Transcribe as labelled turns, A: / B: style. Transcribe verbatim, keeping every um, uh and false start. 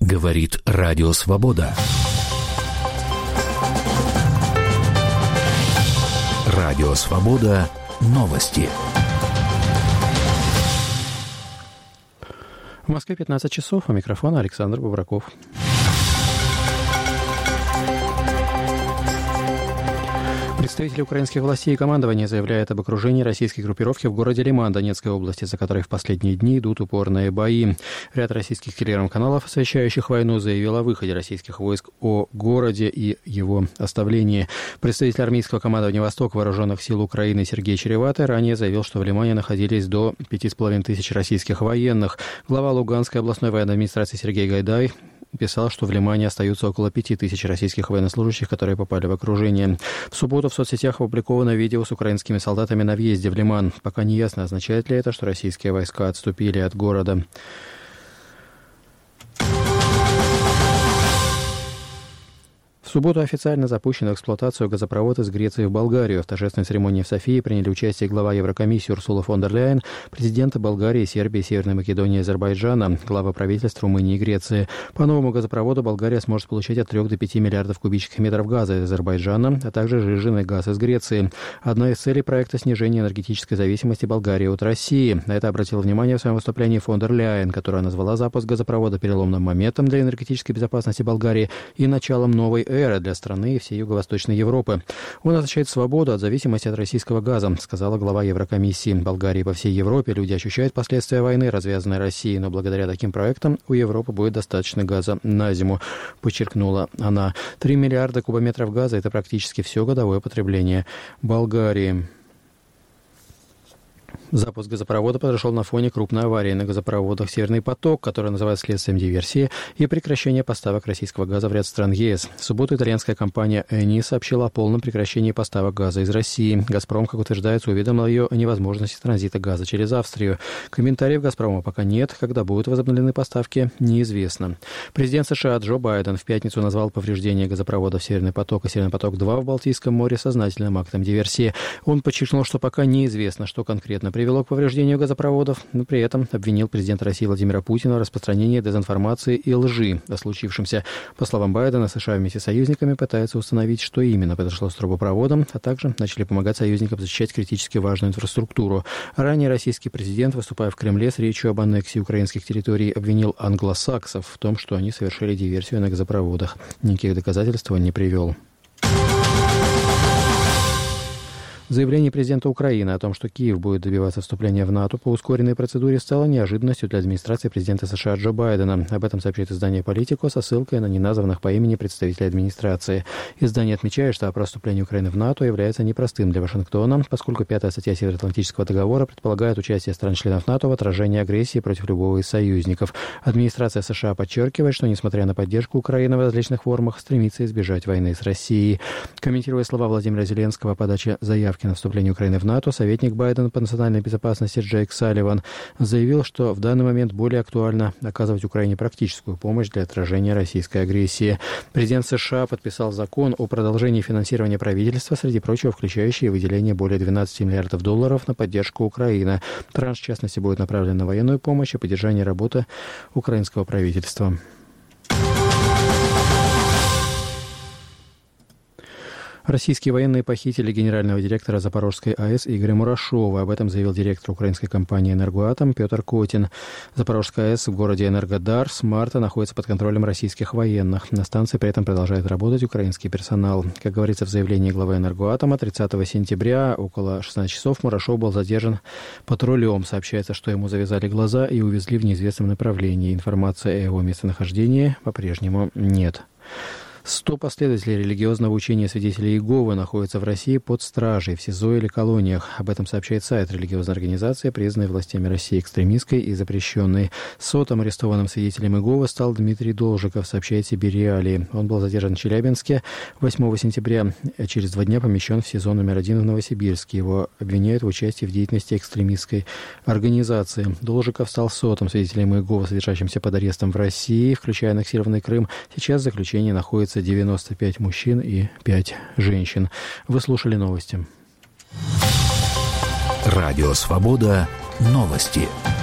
A: Говорит Радио Свобода. Радио Свобода. Новости.
B: В Москве пятнадцать часов, у микрофона Александр Бубраков. Представители украинских властей и командования заявляют об окружении российской группировки в городе Лиман Донецкой области, за которой в последние дни идут упорные бои. Ряд российских телеграм-каналов, освещающих войну, заявил о выходе российских войск о городе и его оставлении. Представитель армейского командования «Восток» вооруженных сил Украины Сергей Череватый ранее заявил, что в Лимане находились до пяти с половиной тысяч российских военных. Глава Луганской областной военной администрации Сергей Гайдай писал, что в Лимане остаются около пяти тысяч российских военнослужащих, которые попали в окружение. В субботу в соцсетях опубликовано видео с украинскими солдатами на въезде в Лиман. Пока не ясно, означает ли это, что российские войска отступили от города. В субботу официально запущен в эксплуатацию газопровод из Греции в Болгарию. В торжественной церемонии в Софии приняли участие глава Еврокомиссии Урсула фон дер Ляйен, президенты Болгарии, Сербии, Северной Македонии и Азербайджана, главы правительств Румынии и Греции. По новому газопроводу Болгария сможет получать от трёх до пяти миллиардов кубических метров газа из Азербайджана, а также сжиженный газ из Греции. Одна из целей проекта — снижение энергетической зависимости Болгарии от России. На это обратил внимание в своем выступлении фон дер Ляйен, которая назвала запуск газопровода переломным моментом для энергетической безопасности Болгарии и началом новой эры для страны и всей Юго-Восточной Европы. Он означает свободу от зависимости от российского газа, сказала глава Еврокомиссии. В Болгарии и по всей Европе люди ощущают последствия войны, развязанной Россией, но благодаря таким проектам у Европы будет достаточно газа на зиму, подчеркнула она. Три миллиарда кубометров газа – это практически все годовое потребление Болгарии. Запуск газопровода произошел на фоне крупной аварии на газопроводах «Северный поток», который называют следствием диверсии и прекращения поставок российского газа в ряд стран ЕС. В субботу итальянская компания «Эни» сообщила о полном прекращении поставок газа из России. «Газпром», как утверждается, уведомил ее о невозможности транзита газа через Австрию. Комментариев «Газпрома» пока нет. Когда будут возобновлены поставки, неизвестно. Президент США Джо Байден в пятницу назвал повреждение газопроводов «Северный поток» и «Северный поток-два» в Балтийском море сознательным актом диверсии. Он подчеркнул, что пока неизвестно, что конкретно привело к повреждению газопроводов, но при этом обвинил президента России Владимира Путина в распространении дезинформации и лжи о случившемся. По словам Байдена, США вместе с союзниками пытаются установить, что именно произошло с трубопроводом, а также начали помогать союзникам защищать критически важную инфраструктуру. Ранее российский президент, выступая в Кремле с речью об аннексии украинских территорий, обвинил англосаксов в том, что они совершили диверсию на газопроводах. Никаких доказательств он не привел. Заявление президента Украины о том, что Киев будет добиваться вступления в НАТО по ускоренной процедуре, стало неожиданностью для администрации президента США Джо Байдена. Об этом сообщает издание «Политико» со ссылкой на неназванных по имени представителей администрации. Издание отмечает, что вопрос вступления Украины в НАТО является непростым для Вашингтона, поскольку пятая статья Североатлантического договора предполагает участие стран-членов НАТО в отражении агрессии против любого из союзников. Администрация США подчеркивает, что, несмотря на поддержку Украины в различных формах, стремится избежать войны с Россией. Комментируя слова Владимира Зеленского о подаче заявки на вступление Украины в НАТО, советник Байдена по национальной безопасности Джейк Салливан заявил, что в данный момент более актуально оказывать Украине практическую помощь для отражения российской агрессии. Президент США подписал закон о продолжении финансирования правительства, среди прочего включающий выделение более двенадцати миллиардов долларов на поддержку Украины. Транш, в частности, будет направлен на военную помощь и поддержание работы украинского правительства. Российские военные похитили генерального директора Запорожской АЭС Игоря Мурашова. Об этом заявил директор украинской компании «Энергоатом» Петр Котин. Запорожская АЭС в городе Энергодар с марта находится под контролем российских военных. На станции при этом продолжает работать украинский персонал. Как говорится в заявлении главы «Энергоатома», тридцатого сентября около шестнадцати часов Мурашов был задержан патрулем. Сообщается, что ему завязали глаза и увезли в неизвестном направлении. Информации о его местонахождении по-прежнему нет. Сто последователей религиозного учения свидетелей Иеговы находятся в России под стражей, в СИЗО или колониях. Об этом сообщает сайт религиозной организации, признанной властями России экстремистской и запрещенной. Сотым арестованным свидетелем Иеговы стал Дмитрий Должиков, сообщает Сибирь Реалии. Он был задержан в Челябинске восьмого сентября, а через два дня помещен в СИЗО номер один в Новосибирске. Его обвиняют в участии в деятельности экстремистской организации. Должиков стал сотым свидетелем Иеговы, содержащимся под арестом в России, включая аннексированный Крым. Сейчас в заключении находится девяносто пять мужчин и пять женщин. Вы слушали новости.
A: Радио «Свобода». Новости.